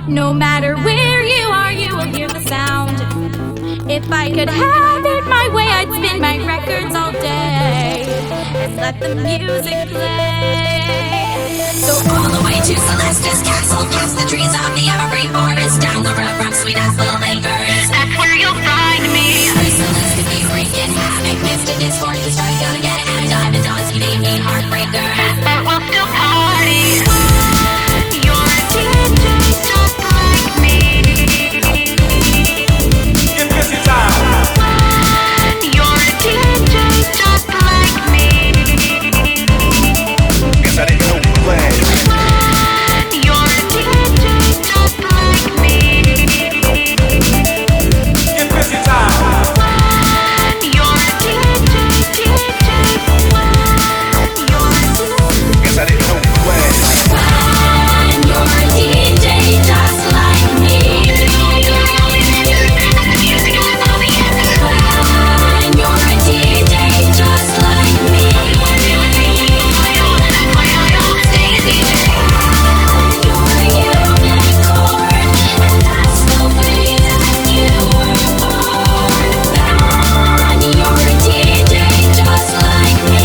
No matter where you are, you will hear the sound. If I could have it my way, I'd spin my records all day and let the music play. So all the way to Celeste's castle, past the trees of the evergreen forest, down the road from Sweet Apple Acres. That's where you'll find me. Where Celeste could be wreaking havoc, Misted is for to strike again, and Diamond Dawn's giving me heartbreaker. But we'll still party. You're a DJ just like me. Get busy time. You're a DJ just like me. Guess I didn't know you played. You're a DJ just like me. Get busy time. You're a DJ. Guess I didn't know you played. You're a DJ just like me. You're a DJ just like me. You're a unicorn, and that's the way that you were born. You're a DJ just like me.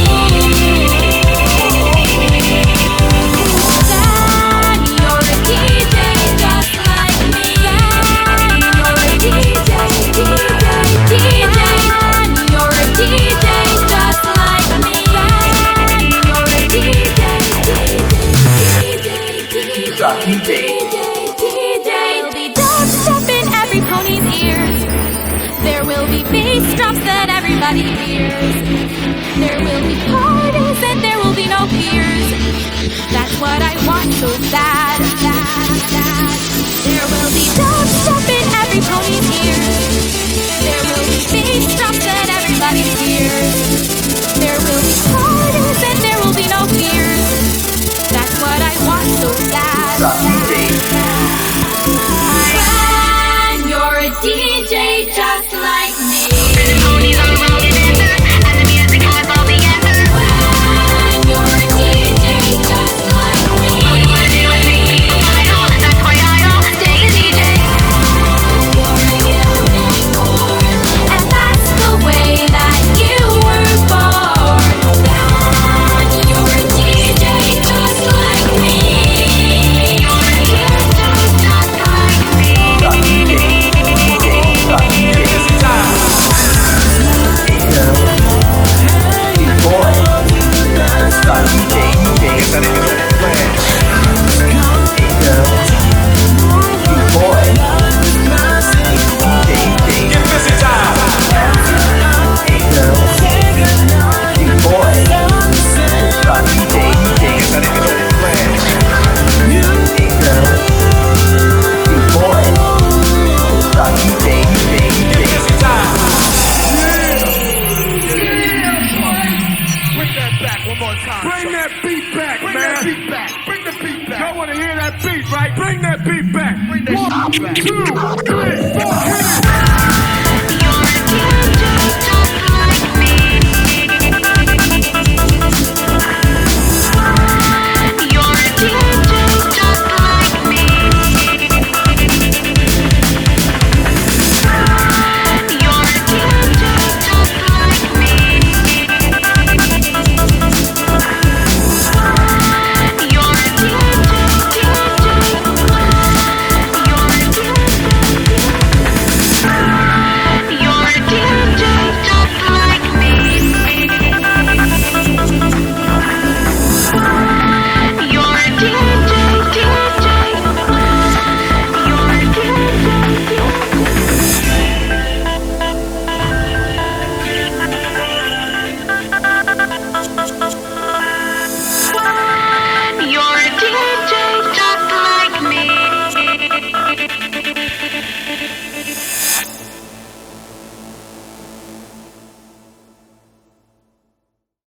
You're a DJ just like me. You're a DJ, DJ. You're a DJ just like me. You're a DJ, DJ. There'll be dubstep in every pony's ears. There will be bass drops that everybody hears. There will be parties and there will be no fears. That's what I want so bad. There will be dubstep in every pony's ears. There will be bass drops that everybody hears. There will be parties and there will be no fears. That's what I want so bad. When you're a DJ just like me. The ponies are rolling in there, and the music has all the answers. When you're a DJ just like me. What do I do with me? That's why I don't stay a DJ. You're a unicorn, and that's the way that you were born. You're a DJ just like me. You're a DJ just like me. Get busy time. Guess I didn't know you played. Get busy time. Guess I didn't know you played. Get busy time. Bring that back one more time. Bring that beat back, Bring man. that beat back. Bring the beat back. Y'all want to hear that beat, right? Bring that beat back. Bring that beat back. 1, 2, 3, 4, hit it.